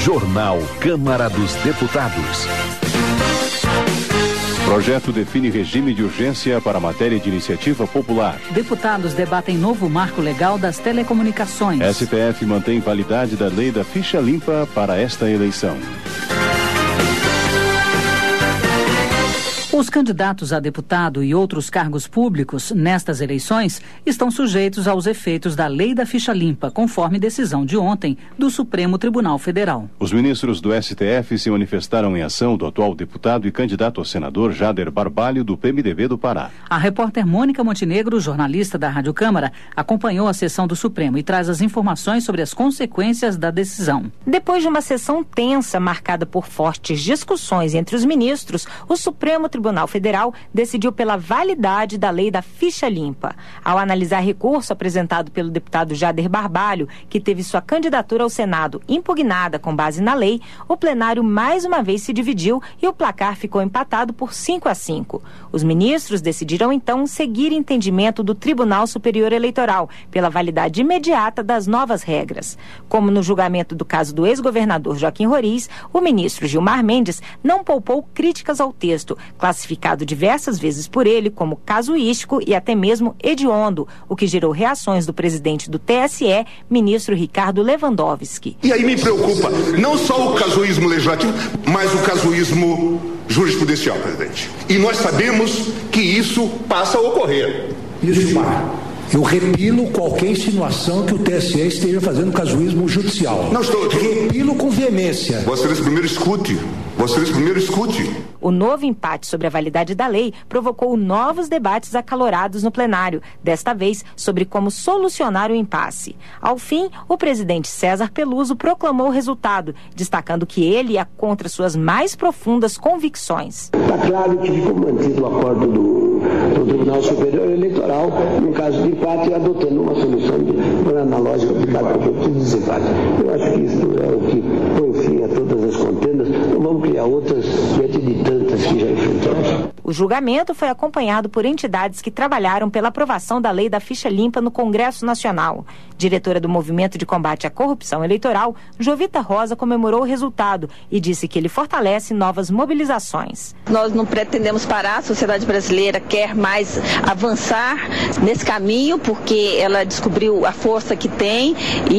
Jornal Câmara dos Deputados. Projeto define regime de urgência para matéria de iniciativa popular. Deputados debatem novo marco legal das telecomunicações. STF mantém validade da lei da ficha limpa para esta eleição. Os candidatos a deputado e outros cargos públicos nestas eleições estão sujeitos aos efeitos da Lei da Ficha Limpa, conforme decisão de ontem do Supremo Tribunal Federal. Os ministros do STF se manifestaram em ação do atual deputado e candidato a senador Jader Barbalho, do PMDB do Pará. A repórter Mônica Montenegro, jornalista da Rádio Câmara, acompanhou a sessão do Supremo e traz as informações sobre as consequências da decisão. Depois de uma sessão tensa, marcada por fortes discussões entre os ministros, o Supremo Tribunal Federal decidiu pela validade da lei da ficha limpa. Ao analisar recurso apresentado pelo deputado Jader Barbalho, que teve sua candidatura ao Senado impugnada com base na lei, o plenário mais uma vez se dividiu e o placar ficou empatado por 5-5. Os ministros decidiram então seguir entendimento do Tribunal Superior Eleitoral pela validade imediata das novas regras. Como no julgamento do caso do ex-governador Joaquim Roriz, o ministro Gilmar Mendes não poupou críticas ao texto, classificado diversas vezes por ele como casuístico e até mesmo hediondo, o que gerou reações do presidente do TSE, ministro Ricardo Lewandowski. E aí me preocupa não só o casuísmo legislativo, mas o casuísmo jurisprudencial, presidente. E nós sabemos que isso passa a ocorrer. Isso, Gilmar. Eu repilo qualquer insinuação que o TSE esteja fazendo casuísmo judicial. Não estou. Repilo com veemência. Vossa Excelência, primeiro escute. Vossa Excelência, primeiro escute. O novo empate sobre a validade da lei provocou novos debates acalorados no plenário, desta vez sobre como solucionar o impasse. Ao fim, o presidente César Peluso proclamou o resultado, destacando que ele ia contra suas mais profundas convicções. Está claro que ficou mantido o acordo do Tribunal Superior Eleitoral, no caso de empate, adotando uma solução analógica aplicada para o desempate. Eu acho que isso é o que põe fim a todas as contendas. Não vamos criar outras diante de tantas que já enfrentamos. O julgamento foi acompanhado por entidades que trabalharam pela aprovação da lei da ficha limpa no Congresso Nacional. Diretora do Movimento de Combate à Corrupção Eleitoral, Jovita Rosa comemorou o resultado e disse que ele fortalece novas mobilizações. Nós não pretendemos parar, a sociedade brasileira quer mais avançar nesse caminho, porque ela descobriu a força que tem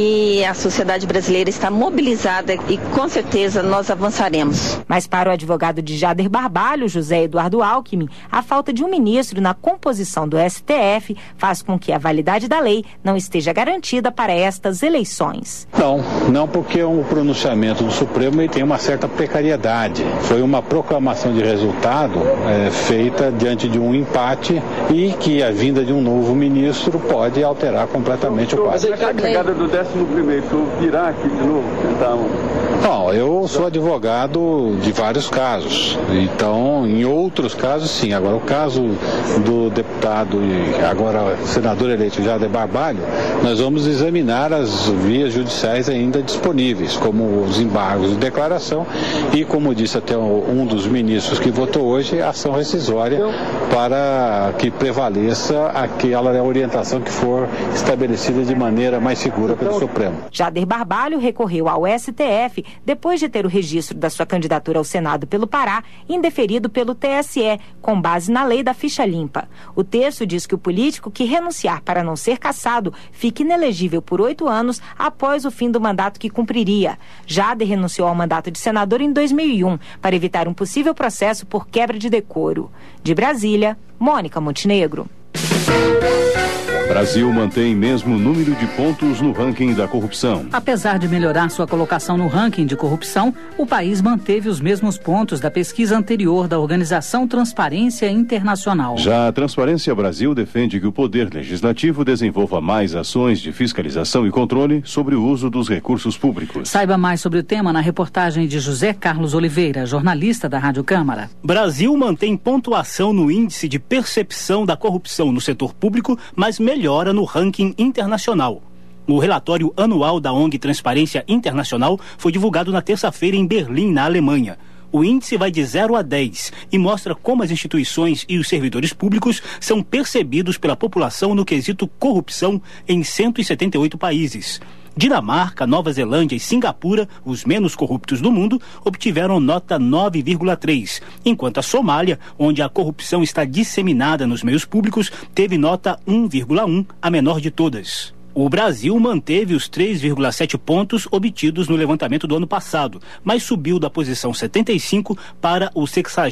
e a sociedade brasileira está mobilizada e com certeza nós avançaremos. Mas para o advogado de Jader Barbalho, José Eduardo Alckmin, a falta de um ministro na composição do STF faz com que a validade da lei não esteja garantida para estas eleições. Não porque o pronunciamento do Supremo tem uma certa precariedade. Foi uma proclamação de resultado feita diante de um empate e que a vinda de um novo ministro pode alterar completamente o quadro. Mas a chegada do 11º virá aqui de novo? Não, eu sou advogado de vários casos. Então, em outros casos, sim. Agora, o caso do deputado e agora senador eleito Jader Barbalho, nós vamos examinar as vias judiciais ainda disponíveis, como os embargos de declaração e, como disse até um dos ministros que votou hoje, a ação rescisória para que prevaleça aquela orientação que for estabelecida de maneira mais segura pelo Supremo. Jader Barbalho recorreu ao STF depois de ter o registro da sua candidatura ao Senado pelo Pará indeferido pelo TSE, com base na lei da ficha limpa. O texto diz que o político que renunciar para não ser cassado fique inelegível por 8 anos após o fim do mandato que cumpriria. Jader renunciou ao mandato de senador em 2001 para evitar um possível processo por quebra de decoro. De Brasília, Mônica Montenegro. Brasil mantém mesmo número de pontos no ranking da corrupção. Apesar de melhorar sua colocação no ranking de corrupção, o país manteve os mesmos pontos da pesquisa anterior da organização Transparência Internacional. Já a Transparência Brasil defende que o Poder Legislativo desenvolva mais ações de fiscalização e controle sobre o uso dos recursos públicos. Saiba mais sobre o tema na reportagem de José Carlos Oliveira, jornalista da Rádio Câmara. Brasil mantém pontuação no índice de percepção da corrupção no setor público, mas melhora no ranking internacional. O relatório anual da ONG Transparência Internacional foi divulgado na terça-feira em Berlim, na Alemanha. O índice vai de 0 a 10 e mostra como as instituições e os servidores públicos são percebidos pela população no quesito corrupção em 178 países. Dinamarca, Nova Zelândia e Singapura, os menos corruptos do mundo, obtiveram nota 9,3, enquanto a Somália, onde a corrupção está disseminada nos meios públicos, teve nota 1,1, a menor de todas. O Brasil manteve os 3,7 pontos obtidos no levantamento do ano passado, mas subiu da posição 75 para o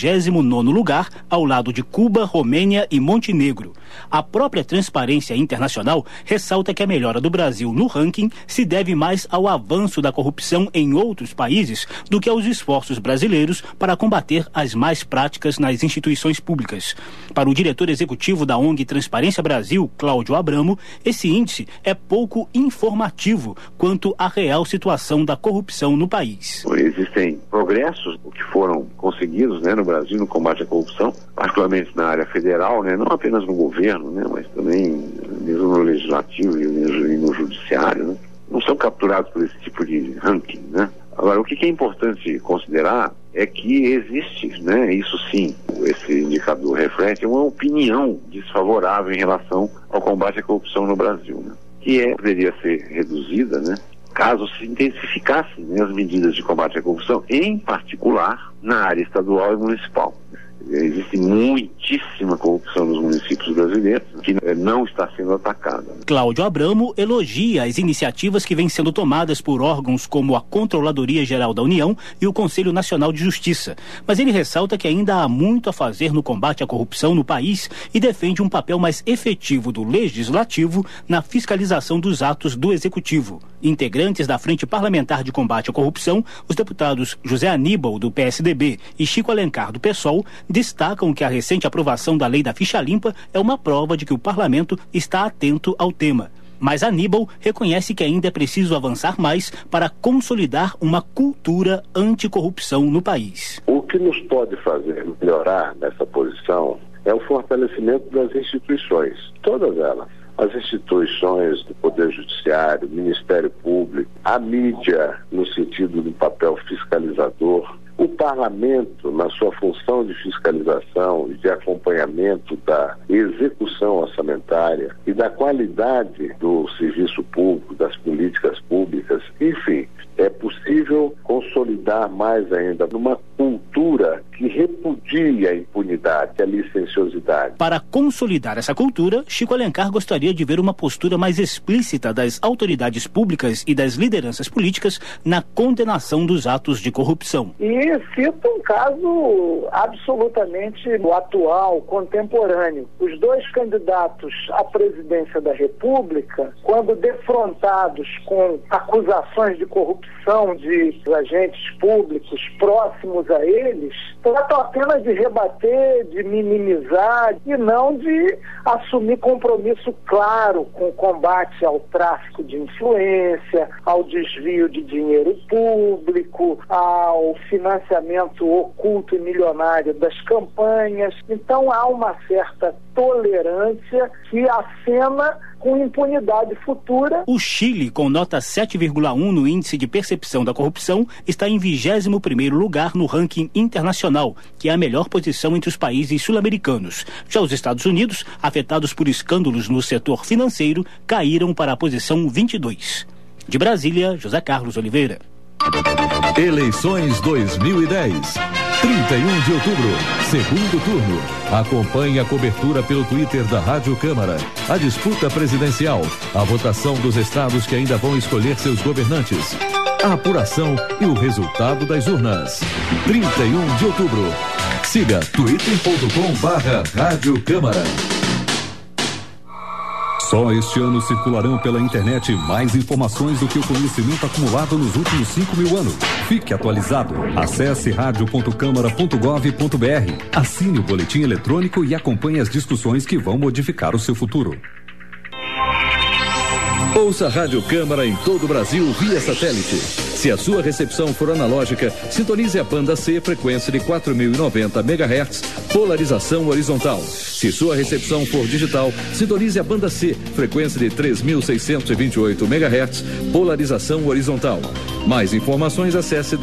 69º lugar, ao lado de Cuba, Romênia e Montenegro. A própria Transparência Internacional ressalta que a melhora do Brasil no ranking se deve mais ao avanço da corrupção em outros países do que aos esforços brasileiros para combater as más práticas nas instituições públicas. Para o diretor executivo da ONG Transparência Brasil, Cláudio Abramo, esse índice é pouco informativo quanto à real situação da corrupção no país. Existem progressos que foram conseguidos, no Brasil no combate à corrupção, particularmente na área federal, não apenas no governo, mas também mesmo no legislativo e no judiciário, não são capturados por esse tipo de ranking, Agora, o que é importante considerar é que existe, isso sim, esse indicador reflete uma opinião desfavorável em relação ao combate à corrupção no Brasil, que poderia ser reduzida, caso se intensificassem as medidas de combate à corrupção, em particular na área estadual e municipal. Existe muitíssima corrupção nos municípios brasileiros que não está sendo atacada. Cláudio Abramo elogia as iniciativas que vêm sendo tomadas por órgãos como a Controladoria Geral da União e o Conselho Nacional de Justiça, mas ele ressalta que ainda há muito a fazer no combate à corrupção no país e defende um papel mais efetivo do Legislativo na fiscalização dos atos do Executivo. Integrantes da Frente Parlamentar de Combate à Corrupção, os deputados José Aníbal, do PSDB, e Chico Alencar, do PSOL, destacam que a recente aprovação da Lei da Ficha Limpa é uma prova de que o parlamento está atento ao tema. Mas Aníbal reconhece que ainda é preciso avançar mais para consolidar uma cultura anticorrupção no país. O que nos pode fazer melhorar nessa posição é o fortalecimento das instituições, todas elas. As instituições do Poder Judiciário, Ministério Público, a mídia no sentido do papel fiscalizador, o Parlamento na sua função de fiscalização e de acompanhamento da execução orçamentária e da qualidade do serviço público, das políticas públicas, enfim, é possível consolidar mais ainda numa cultura que repudia a impunidade, a licenciosidade. Para consolidar essa cultura, Chico Alencar gostaria de ver uma postura mais explícita das autoridades públicas e das lideranças políticas na condenação dos atos de corrupção. E cito um caso absolutamente atual, contemporâneo. Os dois candidatos à presidência da República, quando defrontados com acusações de corrupção de agentes públicos próximos a eles, tratam apenas de rebater, de minimizar e não de assumir compromisso claro com o combate ao tráfico de influência, ao desvio de dinheiro público, ao financiamento oculto e milionário das campanhas. Então há uma certa tolerância que acena com impunidade futura. O Chile, com nota 7,1 no índice de percepção da corrupção, está em 21º lugar no ranking internacional, que é a melhor posição entre os países sul-americanos. Já os Estados Unidos, afetados por escândalos no setor financeiro, caíram para a posição 22. De Brasília, José Carlos Oliveira. Eleições 2010. 31 de outubro, segundo turno. Acompanhe a cobertura pelo Twitter da Rádio Câmara. A disputa presidencial, a votação dos estados que ainda vão escolher seus governantes, a apuração e o resultado das urnas. 31 de outubro. Siga twitter.com/Rádio Câmara. Só este ano circularão pela internet mais informações do que o conhecimento acumulado nos últimos 5.000 anos. Fique atualizado. Acesse radio.câmara.gov.br. Assine o boletim eletrônico e acompanhe as discussões que vão modificar o seu futuro. Ouça a Rádio Câmara em todo o Brasil via satélite. Se a sua recepção for analógica, sintonize a banda C, frequência de 4.090 MHz, polarização horizontal. Se sua recepção for digital, sintonize a banda C, frequência de 3.628 MHz, polarização horizontal. Mais informações, acesse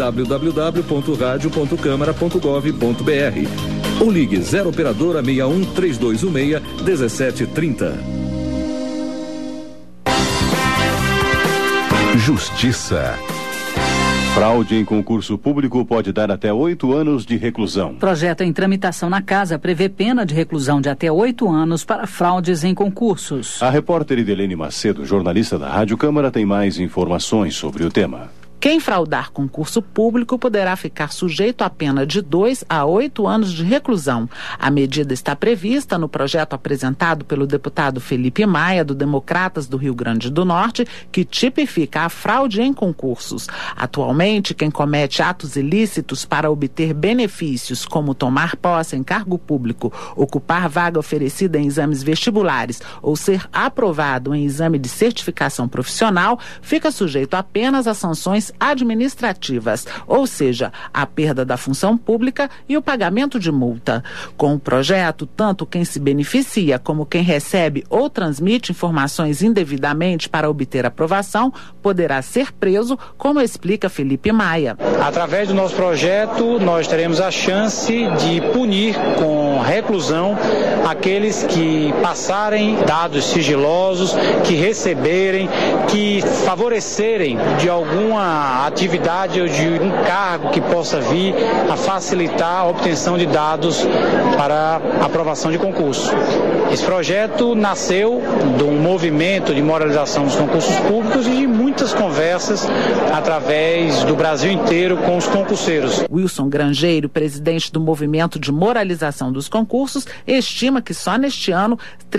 www.radio.câmara.gov.br ou ligue 0 operadora 61 3216 1730. Justiça. Fraude em concurso público pode dar até 8 anos de reclusão. Projeto em tramitação na Casa prevê pena de reclusão de até 8 anos para fraudes em concursos. A repórter Idelene Macedo, jornalista da Rádio Câmara, tem mais informações sobre o tema. Quem fraudar concurso público poderá ficar sujeito a pena de 2 a 8 anos de reclusão. A medida está prevista no projeto apresentado pelo deputado Felipe Maia, do Democratas do Rio Grande do Norte, que tipifica a fraude em concursos. Atualmente, quem comete atos ilícitos para obter benefícios, como tomar posse em cargo público, ocupar vaga oferecida em exames vestibulares ou ser aprovado em exame de certificação profissional, fica sujeito apenas a sanções administrativas, ou seja, a perda da função pública e o pagamento de multa. Com o projeto, tanto quem se beneficia como quem recebe ou transmite informações indevidamente para obter aprovação poderá ser preso, como explica Felipe Maia. Através do nosso projeto, nós teremos a chance de punir com reclusão aqueles que passarem dados sigilosos, que receberem, que favorecerem de alguma atividade ou de um cargo que possa vir a facilitar a obtenção de dados para aprovação de concurso. Esse projeto nasceu de um movimento de moralização dos concursos públicos e de muitas conversas através do Brasil inteiro com os concurseiros. Wilson Grangeiro, presidente do movimento de moralização dos concursos, estima que só neste ano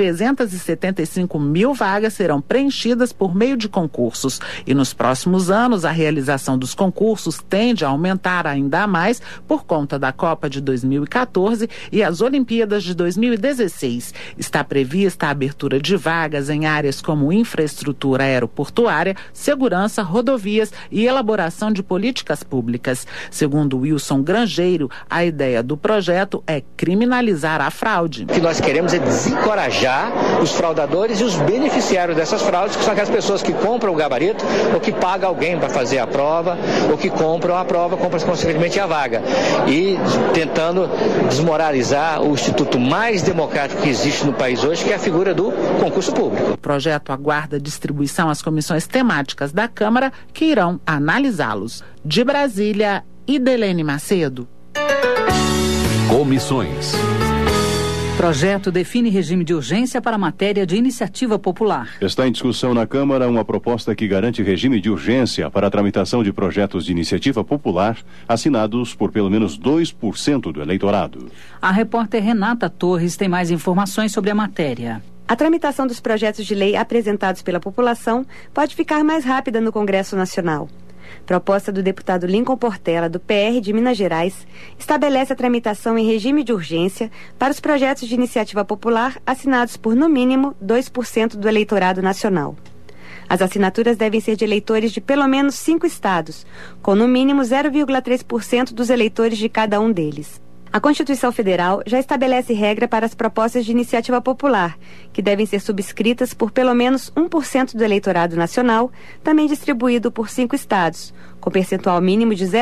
375 mil vagas serão preenchidas por meio de concursos. E nos próximos anos, a realização dos concursos tende a aumentar ainda mais por conta da Copa de 2014 e as Olimpíadas de 2016. Está prevista a abertura de vagas em áreas como infraestrutura aeroportuária, segurança, rodovias e elaboração de políticas públicas. Segundo Wilson Grangeiro, a ideia do projeto é criminalizar a fraude. O que nós queremos é desencorajar os fraudadores e os beneficiários dessas fraudes, que são aquelas pessoas que compram o gabarito ou que pagam alguém para fazer a prova, ou que compram a prova, compram consequentemente a vaga. E tentando desmoralizar o instituto mais democrático que existe no país hoje, que é a figura do concurso público. O projeto aguarda distribuição às comissões temáticas da Câmara, que irão analisá-los. De Brasília, Idelene Macedo. Comissões. Projeto define regime de urgência para matéria de iniciativa popular. Está em discussão na Câmara uma proposta que garante regime de urgência para a tramitação de projetos de iniciativa popular assinados por pelo menos 2% do eleitorado. A repórter Renata Torres tem mais informações sobre a matéria. A tramitação dos projetos de lei apresentados pela população pode ficar mais rápida no Congresso Nacional. Proposta do deputado Lincoln Portela, do PR de Minas Gerais, estabelece a tramitação em regime de urgência para os projetos de iniciativa popular assinados por, no mínimo, 2% do eleitorado nacional. As assinaturas devem ser de eleitores de pelo menos 5 estados, com no mínimo 0,3% dos eleitores de cada um deles. A Constituição Federal já estabelece regra para as propostas de iniciativa popular, que devem ser subscritas por pelo menos 1% do eleitorado nacional, também distribuído por 5 estados, com percentual mínimo de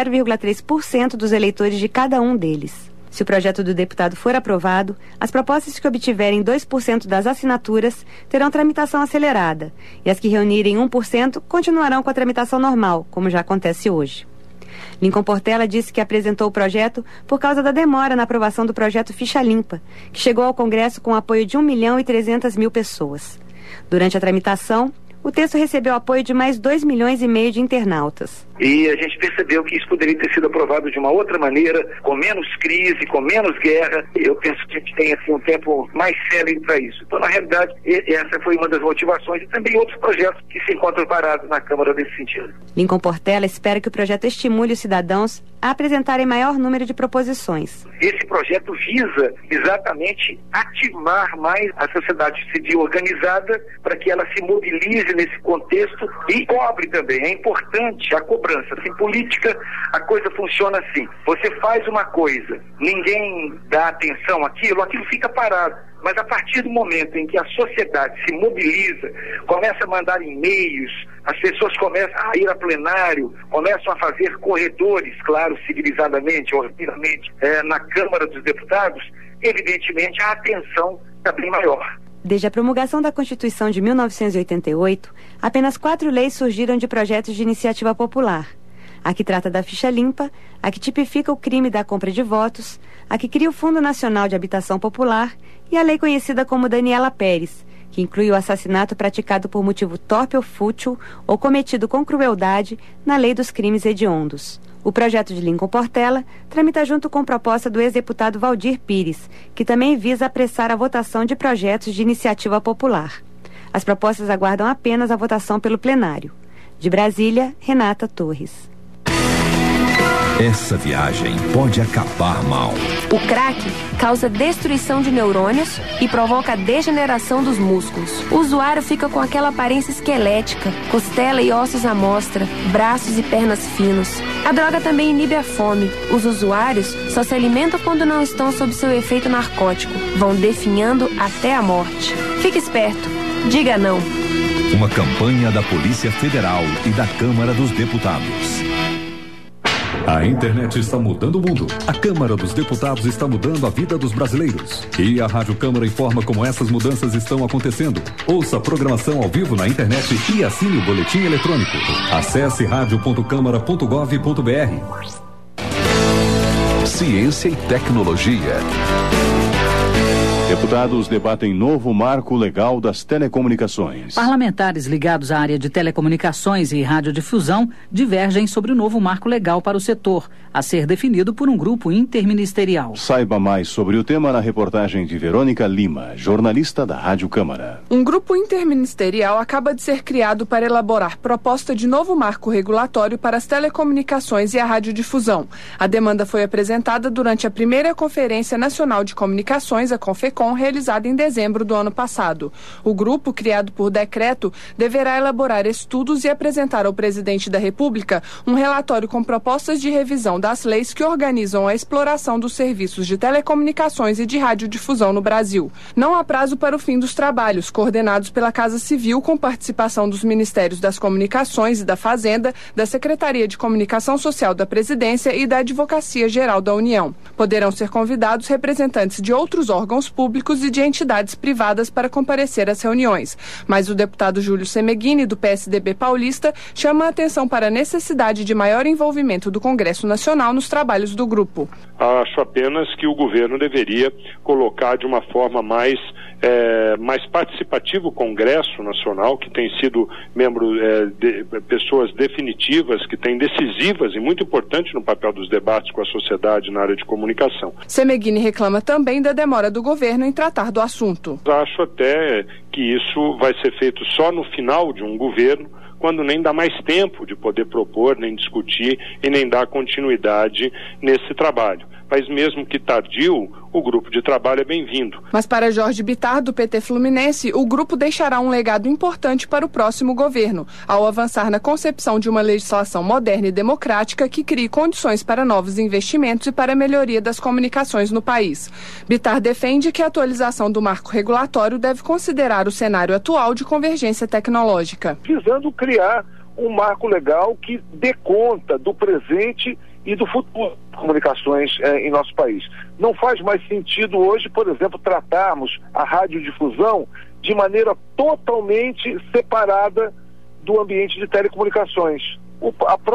0,3% dos eleitores de cada um deles. Se o projeto do deputado for aprovado, as propostas que obtiverem 2% das assinaturas terão tramitação acelerada, e as que reunirem 1% continuarão com a tramitação normal, como já acontece hoje. Lincoln Portela disse que apresentou o projeto por causa da demora na aprovação do projeto Ficha Limpa, que chegou ao Congresso com o apoio de 1.300.000 pessoas. Durante a tramitação, o texto recebeu apoio de mais 2,5 milhões de internautas. E a gente percebeu que isso poderia ter sido aprovado de uma outra maneira, com menos crise, com menos guerra. Eu penso que a gente tem assim, um tempo mais célebre para isso. Então, na realidade, essa foi uma das motivações e também outros projetos que se encontram parados na Câmara nesse sentido. Lincoln Portela espera que o projeto estimule os cidadãos a apresentarem maior número de proposições. Esse projeto visa exatamente ativar mais a sociedade civil organizada para que ela se mobilize nesse contexto e cobre também. É importante a cobrança. Em política, a coisa funciona assim. Você faz uma coisa, ninguém dá atenção àquilo, aquilo fica parado. Mas a partir do momento em que a sociedade se mobiliza, começa a mandar e-mails, as pessoas começam a ir a plenário, começam a fazer corredores, claro, civilizadamente, ordinariamente, na Câmara dos Deputados, evidentemente a atenção está bem maior. Desde a promulgação da Constituição de 1988, apenas 4 leis surgiram de projetos de iniciativa popular. A que trata da ficha limpa, a que tipifica o crime da compra de votos, a que cria o Fundo Nacional de Habitação Popular e a lei conhecida como Daniela Pérez, que inclui o assassinato praticado por motivo torpe ou fútil ou cometido com crueldade na lei dos crimes hediondos. O projeto de Lincoln Portela tramita junto com proposta do ex-deputado Valdir Pires, que também visa apressar a votação de projetos de iniciativa popular. As propostas aguardam apenas a votação pelo plenário. De Brasília, Renata Torres. Essa viagem pode acabar mal. O crack causa destruição de neurônios e provoca a degeneração dos músculos. O usuário fica com aquela aparência esquelética, costela e ossos à mostra, braços e pernas finos. A droga também inibe a fome. Os usuários só se alimentam quando não estão sob seu efeito narcótico. Vão definhando até a morte. Fique esperto. Diga não. Uma campanha da Polícia Federal e da Câmara dos Deputados. A internet está mudando o mundo. A Câmara dos Deputados está mudando a vida dos brasileiros. E a Rádio Câmara informa como essas mudanças estão acontecendo. Ouça a programação ao vivo na internet e assine o boletim eletrônico. Acesse radio.câmara.gov.br. Ciência e tecnologia. Deputados debatem novo marco legal das telecomunicações. Parlamentares ligados à área de telecomunicações e radiodifusão divergem sobre o novo marco legal para o setor, a ser definido por um grupo interministerial. Saiba mais sobre o tema na reportagem de Verônica Lima, jornalista da Rádio Câmara. Um grupo interministerial acaba de ser criado para elaborar proposta de novo marco regulatório para as telecomunicações e a radiodifusão. A demanda foi apresentada durante a primeira Conferência Nacional de Comunicações, a CONFECOM, realizada em dezembro do ano passado. O grupo, criado por decreto, deverá elaborar estudos e apresentar ao presidente da República um relatório com propostas de revisão das leis que organizam a exploração dos serviços de telecomunicações e de radiodifusão no Brasil. Não há prazo para o fim dos trabalhos, coordenados pela Casa Civil, com participação dos Ministérios das Comunicações e da Fazenda, da Secretaria de Comunicação Social da Presidência e da Advocacia Geral da União. Poderão ser convidados representantes de outros órgãos públicos e de entidades privadas para comparecer às reuniões. Mas o deputado Júlio Semeghini, do PSDB paulista, chama a atenção para a necessidade de maior envolvimento do Congresso Nacional nos trabalhos do grupo. Acho apenas que o governo deveria colocar de uma forma mais participativa o Congresso Nacional, que tem sido membro de pessoas definitivas, que tem decisivas e muito importante no papel dos debates com a sociedade na área de comunicação. Semeghini reclama também da demora do governo em tratar do assunto. Acho até que isso vai ser feito só no final de um governo, quando nem dá mais tempo de poder propor, nem discutir e nem dar continuidade nesse trabalho. Mas mesmo que tardio, o grupo de trabalho é bem-vindo. Mas para Jorge Bittar, do PT Fluminense, o grupo deixará um legado importante para o próximo governo, ao avançar na concepção de uma legislação moderna e democrática que crie condições para novos investimentos e para a melhoria das comunicações no país. Bittar defende que a atualização do marco regulatório deve considerar o cenário atual de convergência tecnológica. Visando criar um marco legal que dê conta do presente e do futuro das comunicações em nosso país. Não faz mais sentido hoje, por exemplo, tratarmos a radiodifusão de maneira totalmente separada do ambiente de telecomunicações. O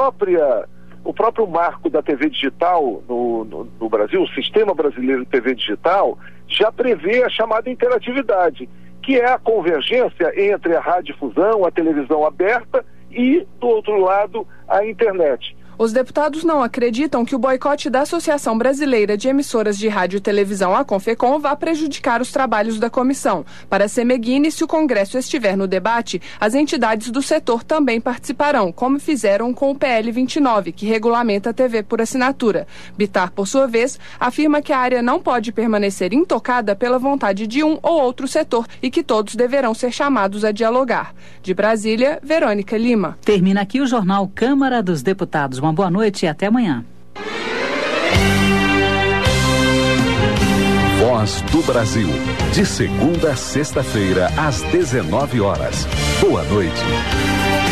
próprio marco da TV digital no Brasil, o Sistema Brasileiro de TV Digital, já prevê a chamada interatividade, que é a convergência entre a radiodifusão, a televisão aberta e, do outro lado, a internet. Os deputados não acreditam que o boicote da Associação Brasileira de Emissoras de Rádio e Televisão, a CONFECOM, vá prejudicar os trabalhos da comissão. Para Semeghini, se o Congresso estiver no debate, as entidades do setor também participarão, como fizeram com o PL 29, que regulamenta a TV por assinatura. Bittar, por sua vez, afirma que a área não pode permanecer intocada pela vontade de um ou outro setor e que todos deverão ser chamados a dialogar. De Brasília, Verônica Lima. Termina aqui o jornal Câmara dos Deputados. Uma boa noite e até amanhã. Voz do Brasil, de segunda a sexta-feira, às 19 horas. Boa noite.